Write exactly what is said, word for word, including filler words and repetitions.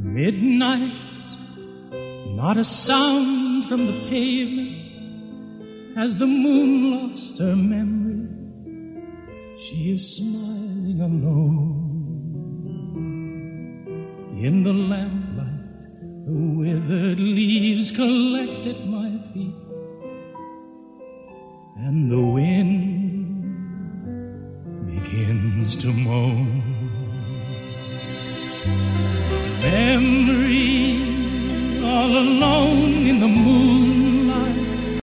Midnight, not a sound from the pavement. As the moon lost her memory, she is smiling alone. In the lamplight, the withered leaves collect at my feet, and the wind begins to moan. Memory, all alone in the moon,